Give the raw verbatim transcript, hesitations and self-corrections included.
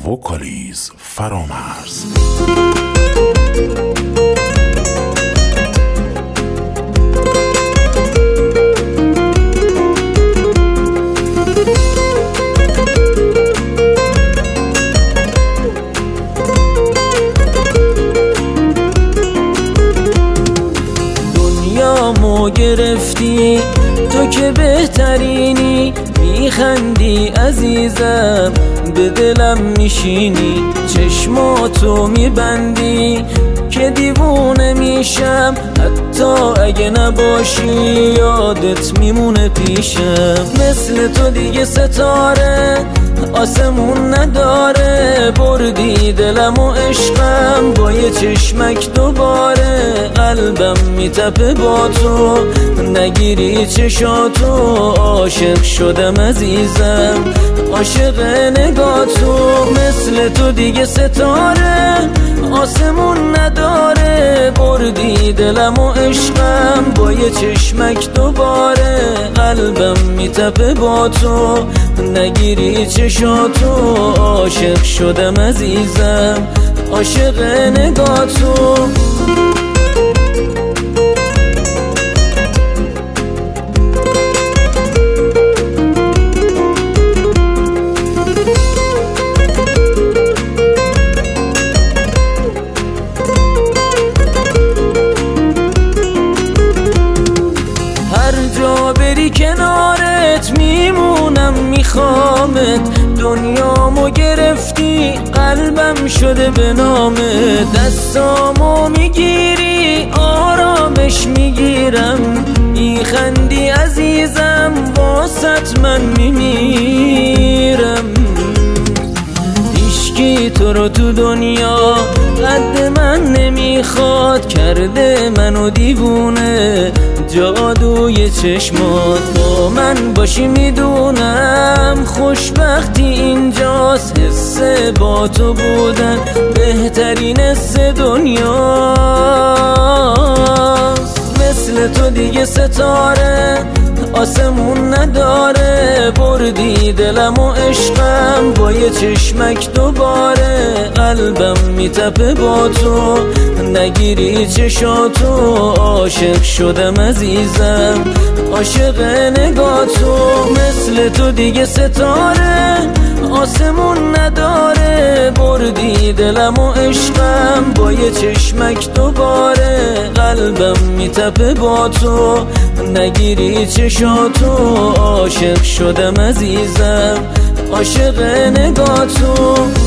وکالیز فرامرز. دنیامو گرفتی تو که بهترینی، میخندی عزیزم به دلم میشینی، چشماتو میبندی که دیوونه میشم، حتی اگه نباشی یادت میمونه پیشم. مثل تو دیگه ستاره آسمون نداره، بردی دلم و عشقم با یه چشمک دوباره. قلبم میتپه با تو، نگیری چشاتو، عاشق شدم عزیزم عاشق نگاتو. مثل تو دیگه ستاره آسمون نداره، بردی دلم و عشقم با یه چشمک دوباره. قلبم میتپه با تو، نگیری چشاتو، عاشق شدم عزیزم عاشق نگاتو. بری کنارت میمونم میخوامت، دنیامو گرفتی قلبم شده به نامت. دستامو میگیری آرامش میگیرم، میخندی عزیزم واسط من میمیرم. هیچکی تو رو تو دنیا قد من نمیخواد، کرده منو دیوونه جادوی چشمات. با من باشی میدونم خوشبختی اینجاست، حس با تو بودن بهترین حس دنیاست. مثل تو دیگه ستاره آسمون نداره، بردی دلم و عشقم با یه چشمک دوباره. قلبم میتپه با تو، نگیری چشاتو، عاشق شدم عزیزم عاشق نگاتو. مثل تو دیگه ستاره آسمون نداره، بردی دلم و عشقم با یه چشمک دوباره. قلبم میتپه با تو، نگیری چشاتو، عاشق شدم عزیزم عاشق نگاتو.